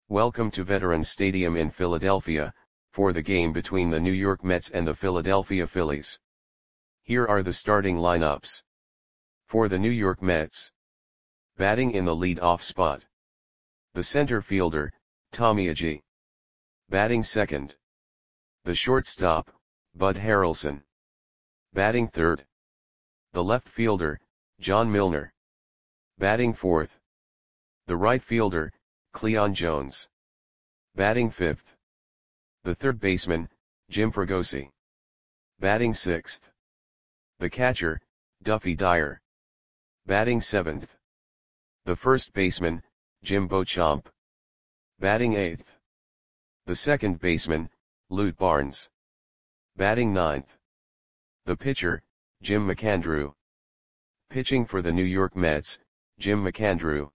Welcome to Veterans Stadium in Philadelphia, for the game between the New York Mets and the Philadelphia Phillies. Here are the starting lineups. For the New York Mets. Batting in the lead-off spot. The center fielder, Tommy Agee. Batting second. The shortstop, Bud Harrelson. Batting third. The left fielder, John Milner. Batting fourth. The right fielder, Cleon Jones. Batting fifth. The third baseman, Jim Fregosi. Batting sixth. The catcher, Duffy Dyer. Batting seventh. The first baseman, Jim Beauchamp. Batting eighth. The second baseman, Lute Barnes. Batting ninth. The pitcher, Jim McAndrew. Pitching for the New York Mets, Jim McAndrew.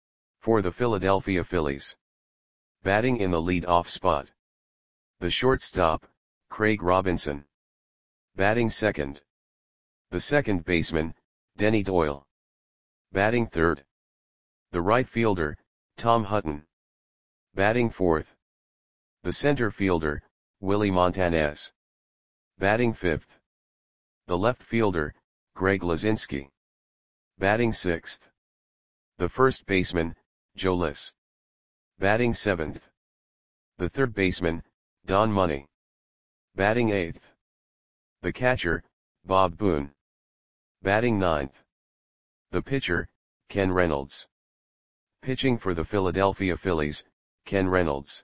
For the Philadelphia Phillies. Batting in the lead-off spot. The shortstop, Craig Robinson. Batting second. The second baseman, Denny Doyle. Batting third. The right fielder, Tom Hutton. Batting fourth. The center fielder, Willie Montanez. Batting fifth. The left fielder, Greg Luzinski. Batting sixth. The first baseman, Joe Liss. Batting seventh. The third baseman, Don Money. Batting eighth. The catcher, Bob Boone. Batting ninth. The pitcher, Ken Reynolds. Pitching for the Philadelphia Phillies, Ken Reynolds.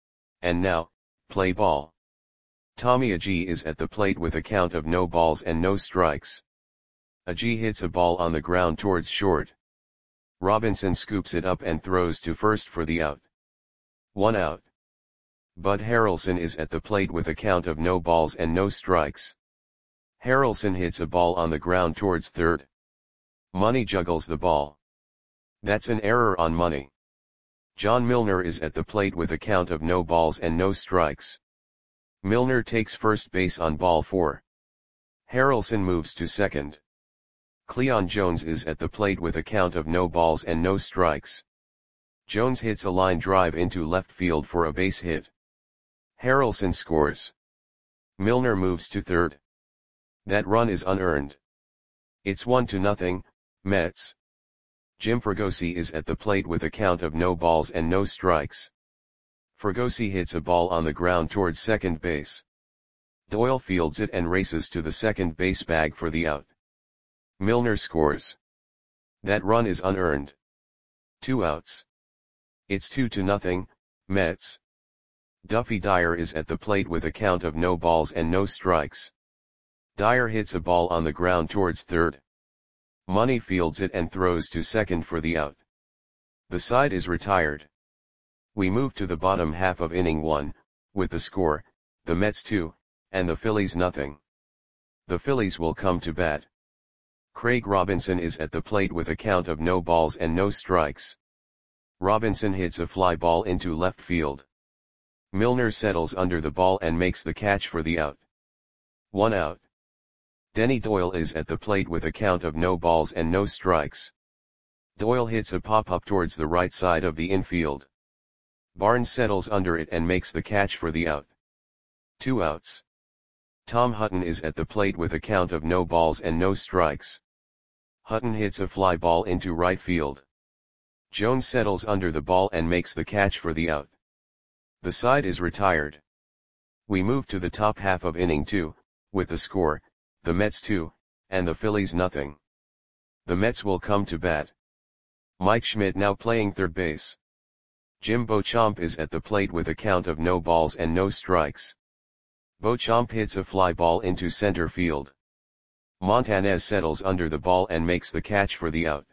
And now, play ball. Tommy Agee is at the plate with a count of no balls and no strikes. Agee hits a ball on the ground towards short. Robinson scoops it up and throws to first for the out. 1 out. Bud Harrelson is at the plate with a count of no balls and no strikes. Harrelson hits a ball on the ground towards third. Money juggles the ball. That's an error on Money. John Milner is at the plate with a count of no balls and no strikes. Milner takes first base on ball 4. Harrelson moves to second. Cleon Jones is at the plate with a count of no balls and no strikes. Jones hits a line drive into left field for a base hit. Harrelson scores. Milner moves to third. That run is unearned. It's 1-0, Mets. Jim Fregosi is at the plate with a count of no balls and no strikes. Fregosi hits a ball on the ground towards second base. Doyle fields it and races to the second base bag for the out. Milner scores. That run is unearned. 2 outs. It's 2-0, Mets. Duffy Dyer is at the plate with a count of no balls and no strikes. Dyer hits a ball on the ground towards third. Money fields it and throws to second for the out. The side is retired. We move to the bottom half of inning 1, with the score, the Mets 2, and the Phillies nothing. The Phillies will come to bat. Craig Robinson is at the plate with a count of no balls and no strikes. Robinson hits a fly ball into left field. Milner settles under the ball and makes the catch for the out. 1 out. Denny Doyle is at the plate with a count of no balls and no strikes. Doyle hits a pop-up towards the right side of the infield. Barnes settles under it and makes the catch for the out. 2 outs. Tom Hutton is at the plate with a count of no balls and no strikes. Hutton hits a fly ball into right field. Jones settles under the ball and makes the catch for the out. The side is retired. We move to the top half of inning 2, with the score, the Mets 2, and the Phillies nothing. The Mets will come to bat. Mike Schmidt now playing third base. Jim Beauchamp is at the plate with a count of no balls and no strikes. Beauchamp hits a fly ball into center field. Montanez settles under the ball and makes the catch for the out.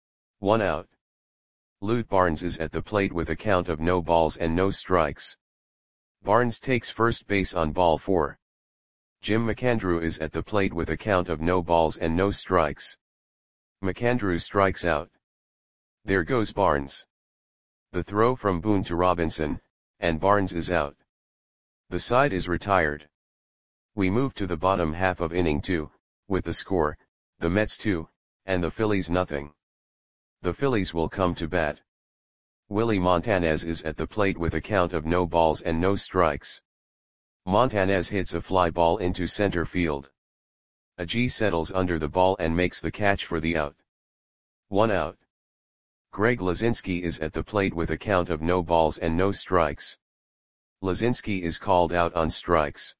1 out. Lute Barnes is at the plate with a count of no balls and no strikes. Barnes takes first base on ball 4. Jim McAndrew is at the plate with a count of no balls and no strikes. McAndrew strikes out. There goes Barnes. The throw from Boone to Robinson, and Barnes is out. The side is retired. We move to the bottom half of inning 2, with the score, the Mets 2, and the Phillies nothing. The Phillies will come to bat. Willie Montanez is at the plate with a count of no balls and no strikes. Montanez hits a fly ball into center field. Agee settles under the ball and makes the catch for the out. 1 out. Greg Lazinski is at the plate with a count of no balls and no strikes. Lazinski is called out on strikes.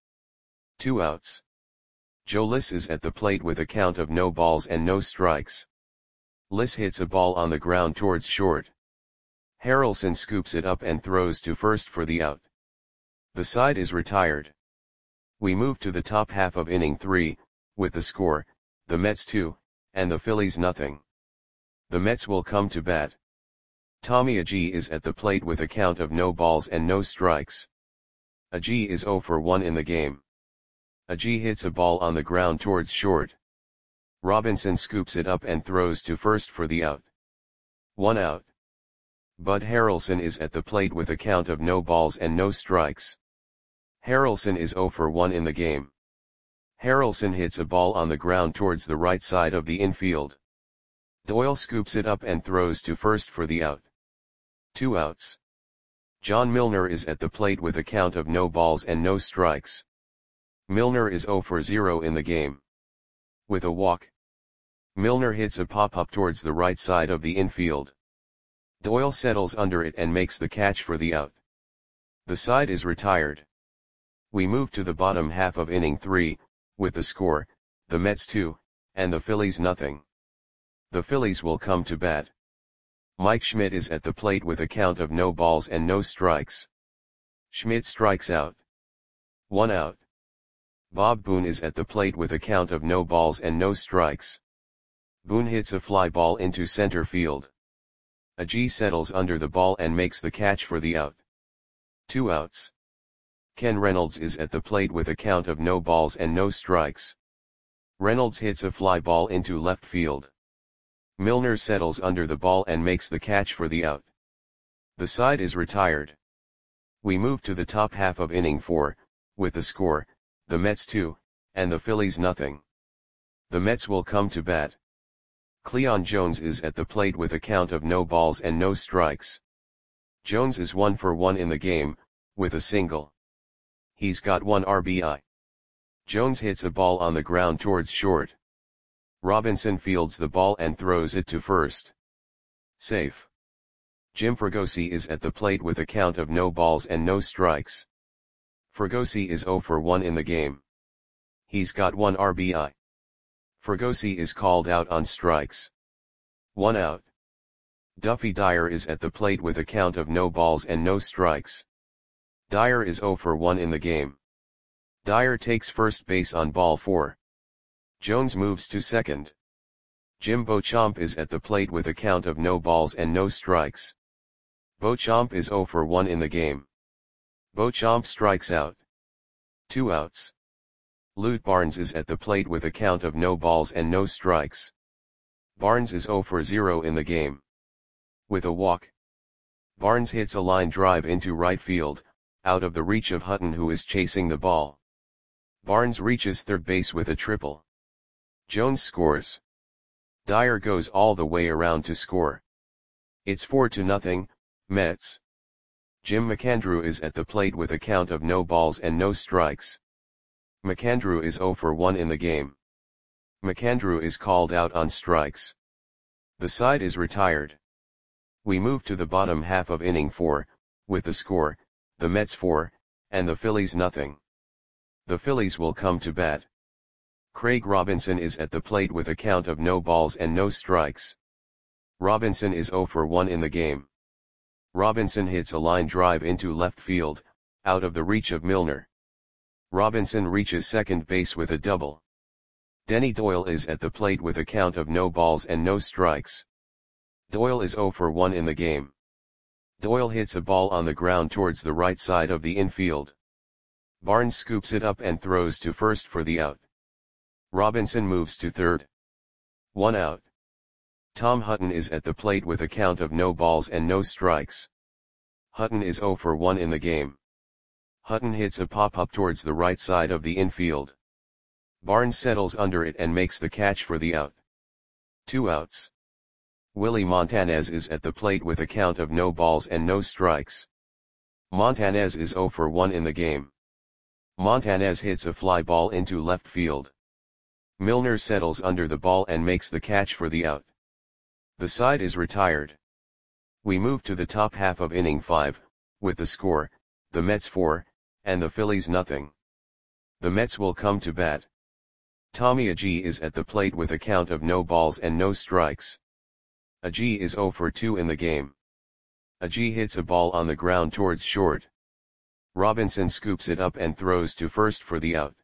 2 outs. Joe Liss is at the plate with a count of no balls and no strikes. Liss hits a ball on the ground towards short. Harrelson scoops it up and throws to first for the out. The side is retired. We move to the top half of inning 3, with the score, the Mets 2, and the Phillies nothing. The Mets will come to bat. Tommy Agee is at the plate with a count of no balls and no strikes. Agee is 0 for 1 in the game. Agee hits a ball on the ground towards short. Robinson scoops it up and throws to first for the out. 1 out. Bud Harrelson is at the plate with a count of no balls and no strikes. Harrelson is 0 for 1 in the game. Harrelson hits a ball on the ground towards the right side of the infield. Doyle scoops it up and throws to first for the out. 2 outs. John Milner is at the plate with a count of no balls and no strikes. Milner is 0 for 0 in the game. With a walk, Milner hits a pop-up towards the right side of the infield. Doyle settles under it and makes the catch for the out. The side is retired. We move to the bottom half of inning 3, with the score, the Mets 2, and the Phillies nothing. The Phillies will come to bat. Mike Schmidt is at the plate with a count of no balls and no strikes. Schmidt strikes out. 1 out. Bob Boone is at the plate with a count of no balls and no strikes. Boone hits a fly ball into center field. Agee settles under the ball and makes the catch for the out. 2 outs. Ken Reynolds is at the plate with a count of no balls and no strikes. Reynolds hits a fly ball into left field. Milner settles under the ball and makes the catch for the out. The side is retired. We move to the top half of inning 4, with the score, the Mets 2, and the Phillies nothing. The Mets will come to bat. Cleon Jones is at the plate with a count of no balls and no strikes. Jones is 1 for 1 in the game, with a single. He's got 1 RBI. Jones hits a ball on the ground towards short. Robinson fields the ball and throws it to first. Safe. Jim Fregosi is at the plate with a count of no balls and no strikes. Fregosi is 0 for 1 in the game. He's got 1 RBI. Fregosi is called out on strikes. 1 out. Duffy Dyer is at the plate with a count of no balls and no strikes. Dyer is 0 for 1 in the game. Dyer takes first base on ball 4. Jones moves to second. Jim Beauchamp is at the plate with a count of no balls and no strikes. Beauchamp is 0 for 1 in the game. Beauchamp strikes out. 2 outs. Lute Barnes is at the plate with a count of no balls and no strikes. Barnes is 0 for 0 in the game. With a walk, Barnes hits a line drive into right field, out of the reach of Hutton who is chasing the ball. Barnes reaches third base with a triple. Jones scores. Dyer goes all the way around to score. It's 4-0, Mets. Jim McAndrew is at the plate with a count of no balls and no strikes. McAndrew is 0 for 1 in the game. McAndrew is called out on strikes. The side is retired. We move to the bottom half of inning 4, with the score, the Mets 4, and the Phillies nothing. The Phillies will come to bat. Craig Robinson is at the plate with a count of no balls and no strikes. Robinson is 0 for 1 in the game. Robinson hits a line drive into left field, out of the reach of Milner. Robinson reaches second base with a double. Denny Doyle is at the plate with a count of no balls and no strikes. Doyle is 0 for 1 in the game. Doyle hits a ball on the ground towards the right side of the infield. Barnes scoops it up and throws to first for the out. Robinson moves to third. 1 out. Tom Hutton is at the plate with a count of no balls and no strikes. Hutton is 0 for 1 in the game. Hutton hits a pop-up towards the right side of the infield. Barnes settles under it and makes the catch for the out. 2 outs. Willie Montanez is at the plate with a count of no balls and no strikes. Montanez is 0 for 1 in the game. Montanez hits a fly ball into left field. Milner settles under the ball and makes the catch for the out. The side is retired. We move to the top half of inning 5, with the score, the Mets 4, and the Phillies nothing. The Mets will come to bat. Tommy Agee is at the plate with a count of no balls and no strikes. Agee is 0 for 2 in the game. Agee hits a ball on the ground towards short. Robinson scoops it up and throws to first for the out.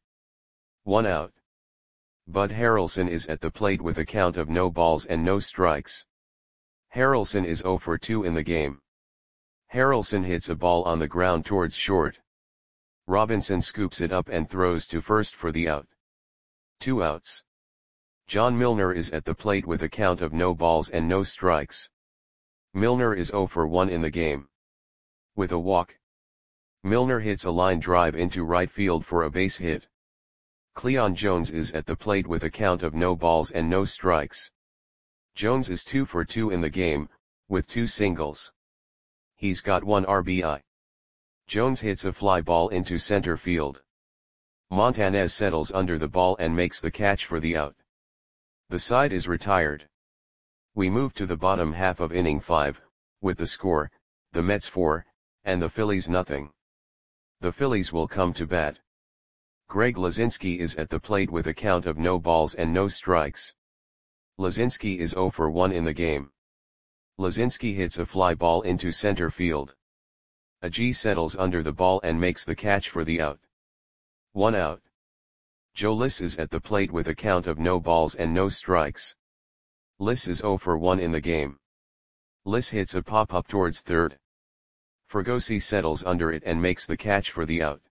1 out. Bud Harrelson is at the plate with a count of no balls and no strikes. Harrelson is 0 for 2 in the game. Harrelson hits a ball on the ground towards short. Robinson scoops it up and throws to first for the out. 2 outs. John Milner is at the plate with a count of no balls and no strikes. Milner is 0 for 1 in the game. With a walk, Milner hits a line drive into right field for a base hit. Cleon Jones is at the plate with a count of no balls and no strikes. Jones is 2 for 2 in the game, with 2 singles. He's got 1 RBI. Jones hits a fly ball into center field. Montanez settles under the ball and makes the catch for the out. The side is retired. We move to the bottom half of inning 5, with the score, the Mets 4, and the Phillies nothing. The Phillies will come to bat. Greg Luzinski is at the plate with a count of no balls and no strikes. Luzinski is 0 for 1 in the game. Luzinski hits a fly ball into center field. Agee settles under the ball and makes the catch for the out. 1 out. Joe Liss is at the plate with a count of no balls and no strikes. Liss is 0 for 1 in the game. Liss hits a pop-up towards third. Fregosi settles under it and makes the catch for the out.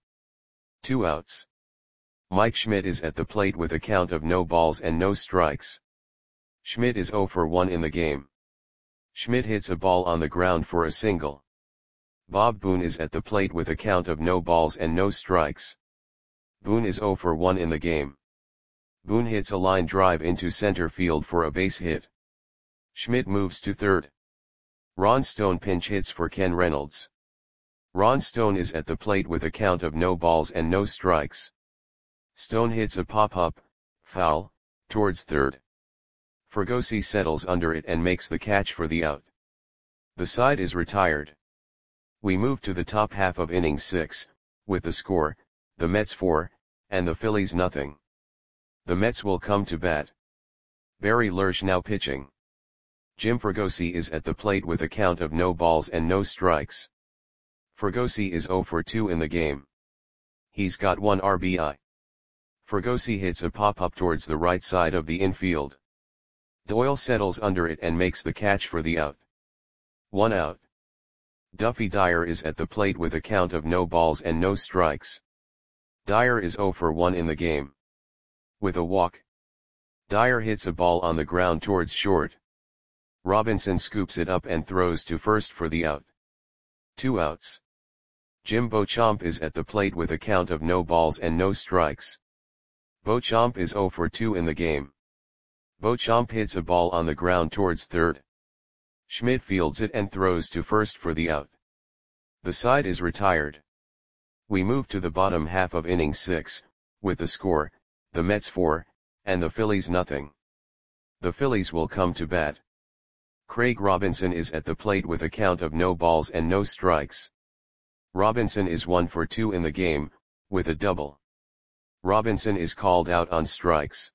2 outs. Mike Schmidt is at the plate with a count of no balls and no strikes. Schmidt is 0 for 1 in the game. Schmidt hits a ball on the ground for a single. Bob Boone is at the plate with a count of no balls and no strikes. Boone is 0 for 1 in the game. Boone hits a line drive into center field for a base hit. Schmidt moves to third. Ron Stone pinch hits for Ken Reynolds. Ron Stone is at the plate with a count of no balls and no strikes. Stone hits a pop-up, foul, towards third. Fregosi settles under it and makes the catch for the out. The side is retired. We move to the top half of inning 6, with the score, the Mets 4, and the Phillies nothing. The Mets will come to bat. Barry Lersch now pitching. Jim Fregosi is at the plate with a count of no balls and no strikes. Fregosi is 0 for 2 in the game. He's got 1 RBI. Fregosi hits a pop-up towards the right side of the infield. Doyle settles under it and makes the catch for the out. 1 out. Duffy Dyer is at the plate with a count of no balls and no strikes. Dyer is 0 for 1 in the game. With a walk, Dyer hits a ball on the ground towards short. Robinson scoops it up and throws to first for the out. 2 outs. Jim Beauchamp is at the plate with a count of no balls and no strikes. Beauchamp is 0 for 2 in the game. Beauchamp hits a ball on the ground towards third. Schmidt fields it and throws to first for the out. The side is retired. We move to the bottom half of inning 6, with the score, the Mets 4, and the Phillies nothing. The Phillies will come to bat. Craig Robinson is at the plate with a count of no balls and no strikes. Robinson is 1 for 2 in the game, with a double. Robinson is called out on strikes.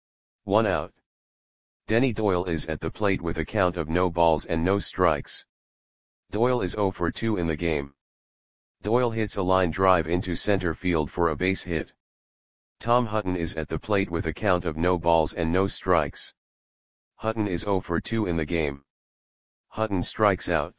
1 out. Denny Doyle is at the plate with a count of no balls and no strikes. Doyle is 0 for 2 in the game. Doyle hits a line drive into center field for a base hit. Tom Hutton is at the plate with a count of no balls and no strikes. Hutton is 0 for 2 in the game. Hutton strikes out.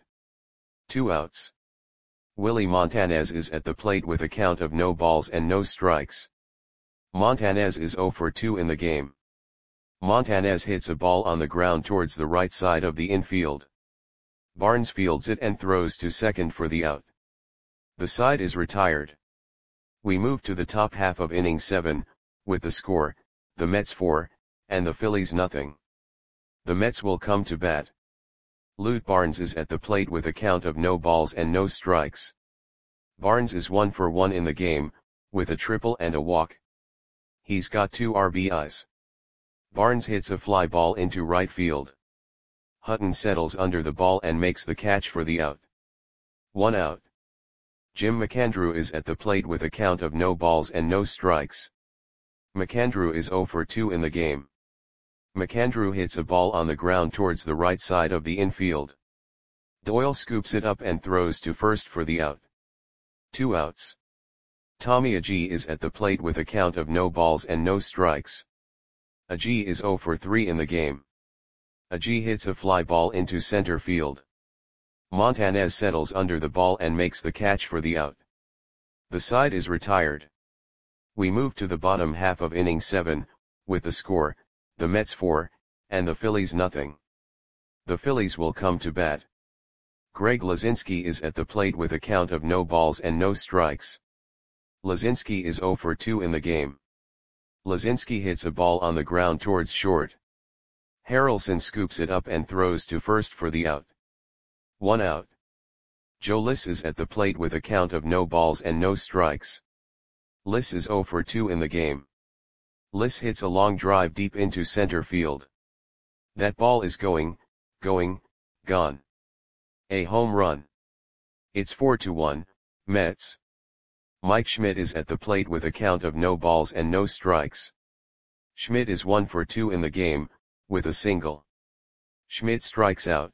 2 outs. Willie Montanez is at the plate with a count of no balls and no strikes. Montanez is 0 for 2 in the game. Montanez hits a ball on the ground towards the right side of the infield. Barnes fields it and throws to second for the out. The side is retired. We move to the top half of inning 7, with the score, the Mets 4, and the Phillies nothing. The Mets will come to bat. Lute Barnes is at the plate with a count of no balls and no strikes. Barnes is 1 for 1 in the game, with a triple and a walk. He's got 2 RBIs. Barnes hits a fly ball into right field. Hutton settles under the ball and makes the catch for the out. 1 out. Jim McAndrew is at the plate with a count of no balls and no strikes. McAndrew is 0 for 2 in the game. McAndrew hits a ball on the ground towards the right side of the infield. Doyle scoops it up and throws to first for the out. 2 outs. Tommy Agee is at the plate with a count of no balls and no strikes. Agee is 0 for 3 in the game. Agee hits a fly ball into center field. Montanez settles under the ball and makes the catch for the out. The side is retired. We move to the bottom half of inning 7, with the score, the Mets 4, and the Phillies nothing. The Phillies will come to bat. Greg Lazinski is at the plate with a count of no balls and no strikes. Lazinski is 0 for 2 in the game. Lazinski hits a ball on the ground towards short. Harrelson scoops it up and throws to first for the out. 1 out. Joe Liss is at the plate with a count of no balls and no strikes. Liss is 0 for 2 in the game. Liss hits a long drive deep into center field. That ball is going, gone. A home run. It's 4-1, Mets. Mike Schmidt is at the plate with a count of no balls and no strikes. Schmidt is 1 for 2 in the game, with a single. Schmidt strikes out.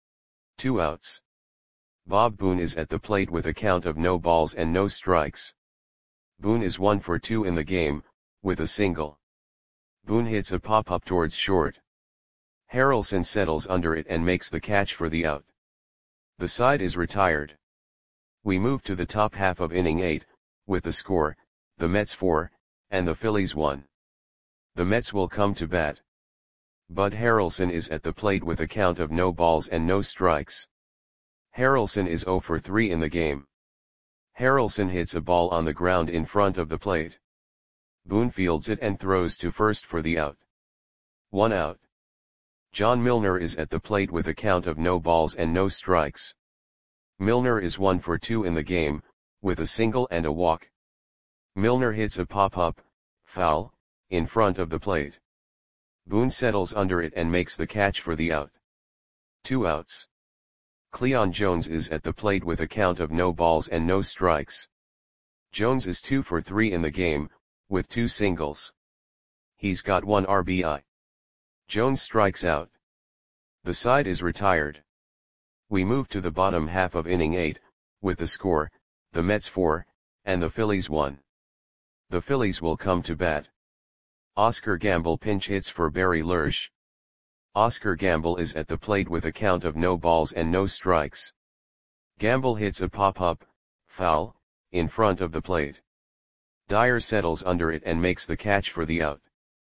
2 outs. Bob Boone is at the plate with a count of no balls and no strikes. Boone is 1 for 2 in the game, with a single. Boone hits a pop-up towards short. Harrelson settles under it and makes the catch for the out. The side is retired. We move to the top half of inning 8, with the score, the Mets 4, and the Phillies 1. The Mets will come to bat. Bud Harrelson is at the plate with a count of no balls and no strikes. Harrelson is 0 for 3 in the game. Harrelson hits a ball on the ground in front of the plate. Boone fields it and throws to first for the out. 1 out. John Milner is at the plate with a count of no balls and no strikes. Milner is 1 for 2 in the game, with a single and a walk. Milner hits a pop-up, foul, in front of the plate. Boone settles under it and makes the catch for the out. 2 outs. Cleon Jones is at the plate with a count of no balls and no strikes. Jones is 2 for 3 in the game, with 2 singles. He's got 1 RBI. Jones strikes out. The side is retired. We move to the bottom half of inning 8, with the score, the Mets 4, and the Phillies 1. The Phillies will come to bat. Oscar Gamble pinch hits for Barry Lersch. Oscar Gamble is at the plate with a count of no balls and no strikes. Gamble hits a pop-up, foul, in front of the plate. Dyer settles under it and makes the catch for the out.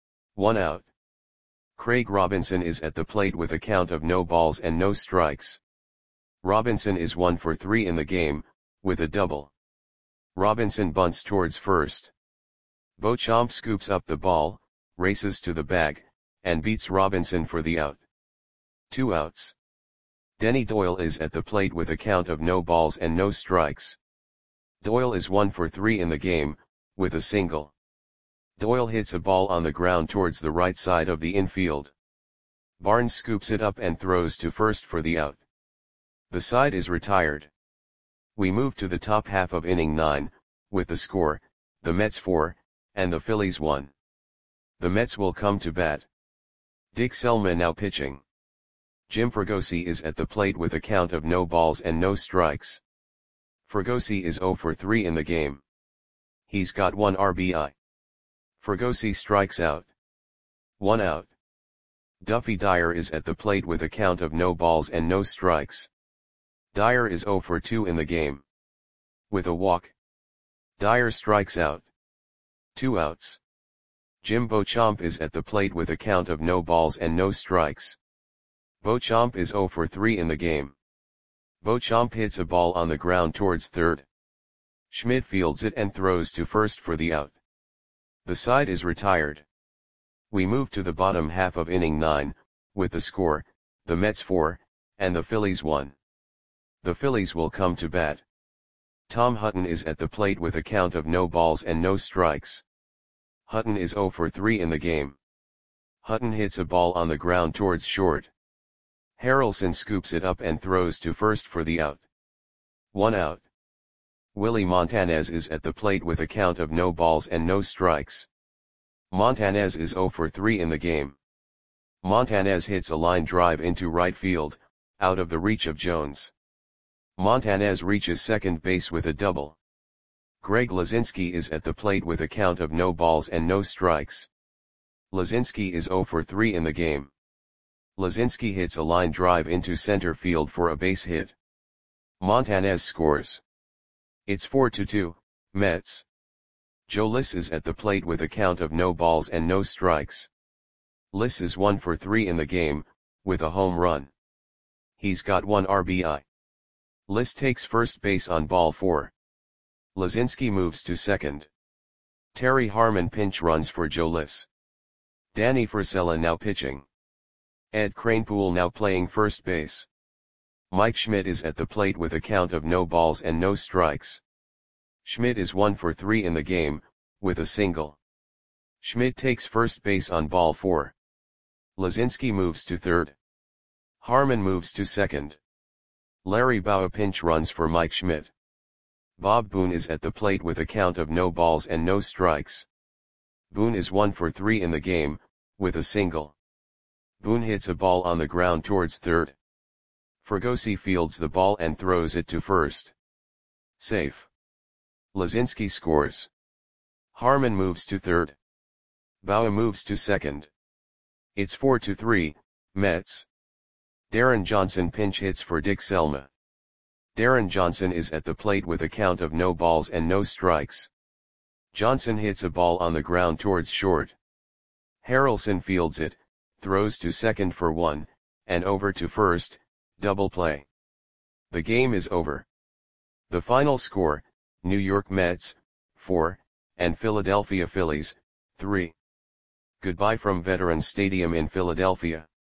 1 out. Craig Robinson is at the plate with a count of no balls and no strikes. Robinson is 1 for 3 in the game, with a double. Robinson bunts towards first. Beauchamp scoops up the ball, races to the bag, and beats Robinson for the out. 2 outs. Denny Doyle is at the plate with a count of no balls and no strikes. Doyle is 1 for 3 in the game, with a single. Doyle hits a ball on the ground towards the right side of the infield. Barnes scoops it up and throws to first for the out. The side is retired. We move to the top half of inning 9, with the score, the Mets 4, and the Phillies 1. The Mets will come to bat. Dick Selma now pitching. Jim Fregosi is at the plate with a count of no balls and no strikes. Fregosi is 0 for 3 in the game. He's got 1 RBI. Fregosi strikes out. 1 out. Duffy Dyer is at the plate with a count of no balls and no strikes. Dyer is 0 for 2 in the game. With a walk. Dyer strikes out. 2 outs. Jim Beauchamp is at the plate with a count of no balls and no strikes. Beauchamp is 0 for 3 in the game. Beauchamp hits a ball on the ground towards third. Schmidt fields it and throws to first for the out. The side is retired. We move to the bottom half of inning 9, with the score, the Mets 4, and the Phillies won. The Phillies will come to bat. Tom Hutton is at the plate with a count of no balls and no strikes. Hutton is 0 for 3 in the game. Hutton hits a ball on the ground towards short. Harrelson scoops it up and throws to first for the out. 1 out. Willie Montanez is at the plate with a count of no balls and no strikes. Montanez is 0 for 3 in the game. Montanez hits a line drive into right field, out of the reach of Jones. Montanez reaches second base with a double. Greg Lazinski is at the plate with a count of no balls and no strikes. Lazinski is 0 for 3 in the game. Lazinski hits a line drive into center field for a base hit. Montanez scores. It's 4-2, Mets. Joe Liss is at the plate with a count of no balls and no strikes. Liss is 1 for 3 in the game, with a home run. He's got 1 RBI. Liss takes first base on ball 4. Lazinski moves to second. Terry Harmon pinch runs for Joe Liss. Danny Frisella now pitching. Ed Kranepool now playing first base. Mike Schmidt is at the plate with a count of no balls and no strikes. Schmidt is 1 for 3 in the game, with a single. Schmidt takes first base on ball 4. Lazinski moves to third. Harmon moves to second. Larry Bowa pinch runs for Mike Schmidt. Bob Boone is at the plate with a count of no balls and no strikes. Boone is 1 for 3 in the game, with a single. Boone hits a ball on the ground towards third. Fregosi fields the ball and throws it to first. Safe. Lazinski scores. Harmon moves to third. Bowa moves to second. It's 4-3, Mets. Darren Johnson pinch hits for Dick Selma. Darren Johnson is at the plate with a count of no balls and no strikes. Johnson hits a ball on the ground towards short. Harrelson fields it, throws to second for 1, and over to first, double play. The game is over. The final score, New York Mets, 4, and Philadelphia Phillies, 3. Goodbye from Veterans Stadium in Philadelphia.